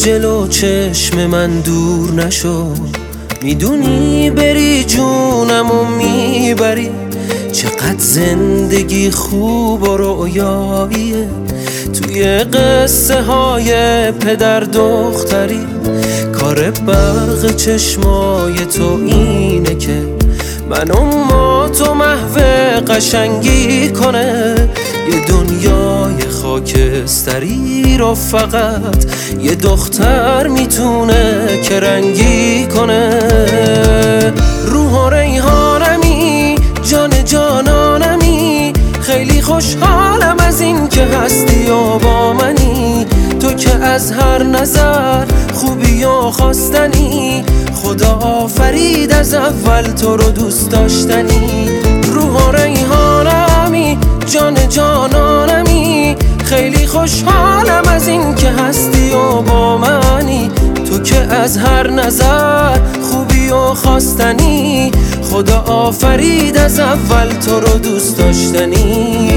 جلو چشم من دور نشو، میدونی بری جونمو میبری. چقدر زندگی خوب و رویاییه توی قصه های پدر دختری. کار برق چشمای تو اینه که منو ما تو محو قشنگی کنه. یه دنیای خاکستری رو فقط یه دختر میتونه که رنگی کنه. روح و ریحانمی، جان جانانمی، خیلی خوشحالم از این که هستی و با منی. تو که از هر نظر خوبی و خواستنی، خدا آفرید از اول تو رو دوست داشتنی. روح و ریحانمی، جان جانانمی، خیلی خوشحالم از این که هستی و با منی. تو که از هر نظر خوبی و خواستنی، خدا آفرید از اول تو رو دوست داشتنی.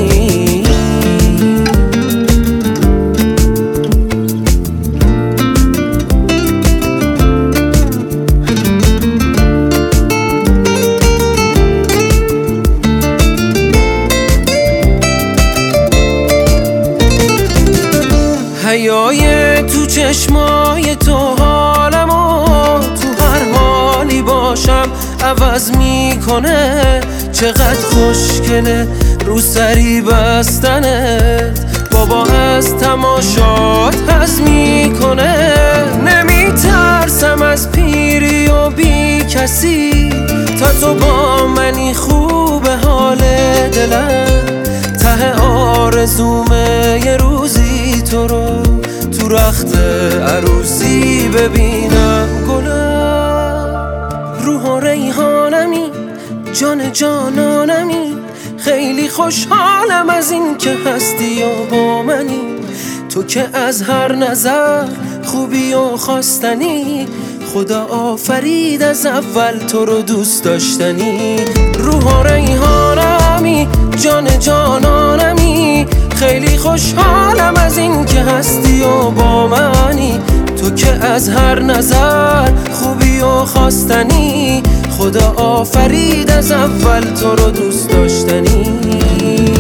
حیای تو چشمای تو حالمو تو هر حالی باشم عوض میکنه. چقدر خوشگله رو سری بستنت، بابا از تماشات حظ میکنه. نمیترسم از پیری و بی کسی، تا تو با منی خوب حال دلم. ته آرزومه یه روزی تو رو تو رخت عروسی ببینم گلم. روح و ریحانمی، جان جانانمی، خیلی خوشحالم از این که هستی و با منی. تو که از هر نظر خوبی و خواستنی، خدا آفرید از اول تو رو دوست داشتنی. روح و ریحانمی، جان جانانمی، خیلی خوشحالم از این که هستی و با منی. تو که از هر نظر خوبی و خواستنی، خدا آفرید از اول تو رو دوست داشتنی.